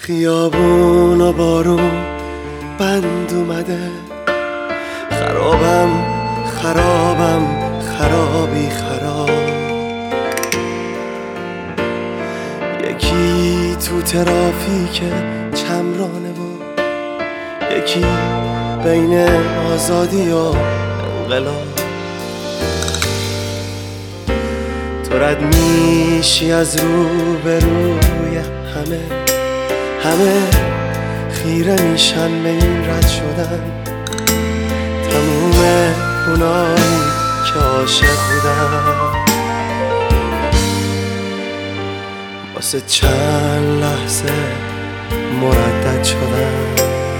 خیابون و بارون بند اومده، خرابم خرابم خرابی خراب. یکی تو ترافیک چمرانه و یکی بین آزادی و انقلاب. تو رد میشی از روبروی همه خیره میشن به این رد شدن. تموم اونایی که عاشق بودن واسه چند لحظه مردد شدن.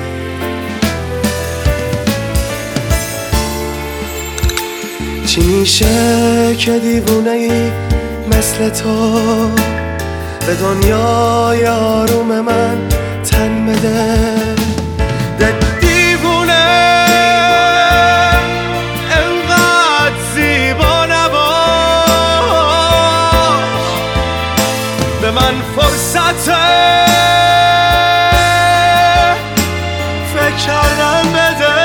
چی میشه که دیوونه ای مثل تو به دنیای آروم من تن بده؟ دیوونه انقدر زیبا نباش، به من فرصت فکر کردن بده.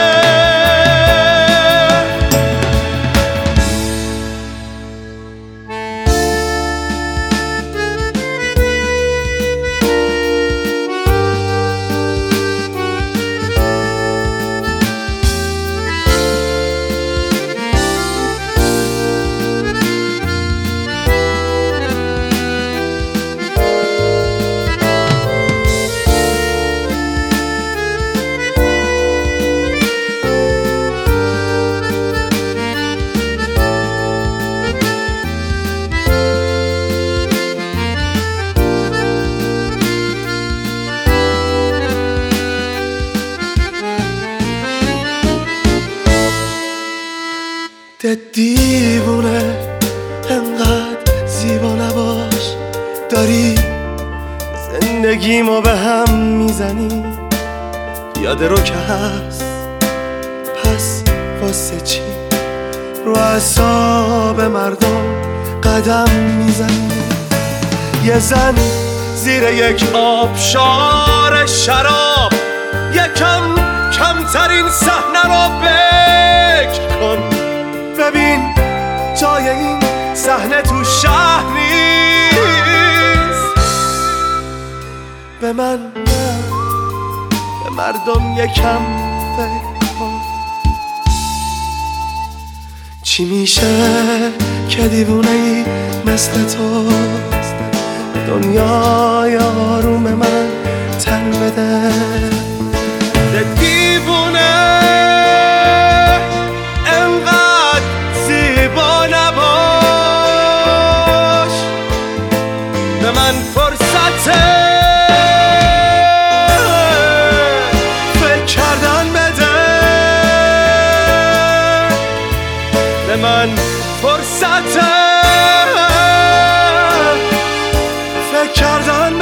دیوونه انقدر زیبا نباش، داری زندگیمو به هم میزنی. یاد رو که هست پس واسه چی رو اعصاب مردم قدم میزنی؟ یه زن زیر یک آبشار شراب یکم کمترین صحنه رو فکر کن. ببین جای این صحنه تو شهر نیست. به من نه، به مردم یکم فکر کن. چی میشه که دیوونه ای مثل تو دنیای آروم من تن بده؟ دیوونه انقدر زیبا نباش، به من فرصت فکر کردن بده. به من فرصت فکر کردن